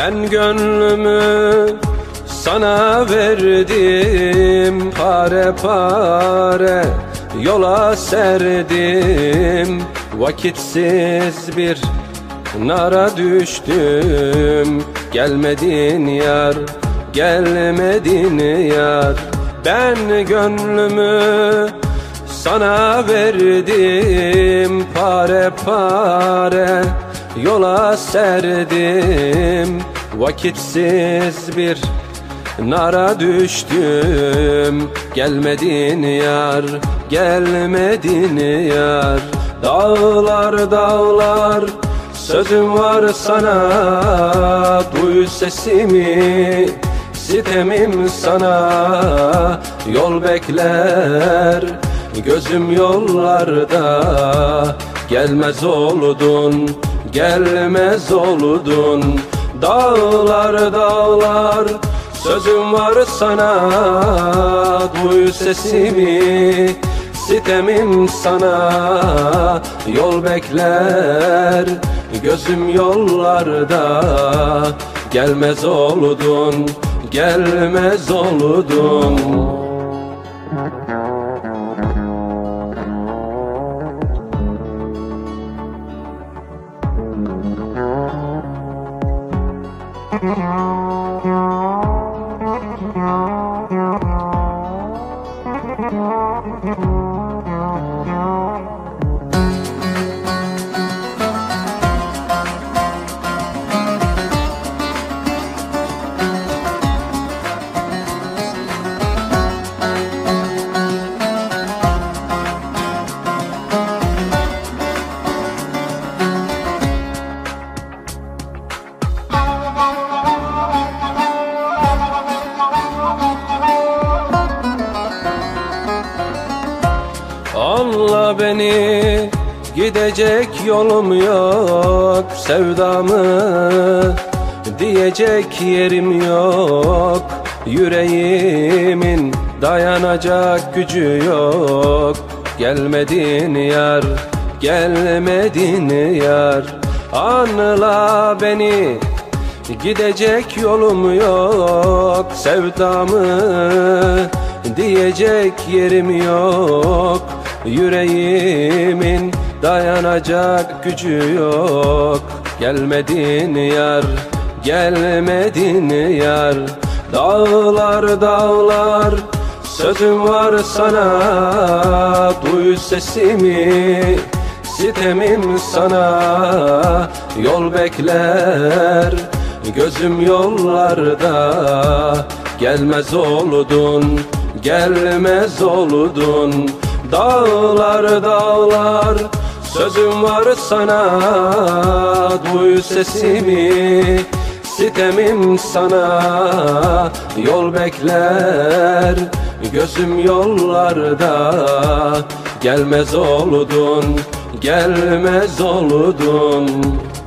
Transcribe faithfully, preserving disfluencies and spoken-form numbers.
Ben gönlümü sana verdim, pare pare yola serdim. Vakitsiz bir nara düştüm, gelmedin yar, gelmedin yar. Ben gönlümü sana verdim, pare pare yola serdim. Vakitsiz bir nara düştüm, gelmedin yar, gelmedin yar. Dağlar dağlar sözüm var sana, duy sesimi, sitemim sana. Yol bekler gözüm yollarda, gelmez oldun, gelmez oldun. Dağlar dağlar sözüm var sana, duy sesimi, sitemim sana. Yol bekler gözüm yollarda, gelmez oldun, gelmez oldun. Anla beni, gidecek yolum yok, sevdamı diyecek yerim yok. Yüreğimin dayanacak gücü yok, gelmedin yar, gelmedin yar. Anla beni, gidecek yolum yok, sevdamı diyecek yerim yok. Yüreğimin dayanacak gücü yok, gelmedin yar, gelmedin yar. Dağlar dağlar sözüm var sana, duy sesimi, sitemim sana. Yol bekler gözüm yollarda, gelmez oldun, gelmez oldun. Dağlar dağlar sözüm var sana, duy sesimi, sitemim sana. Yol bekler gözüm yollarda, gelmez oldun, gelmez oldun.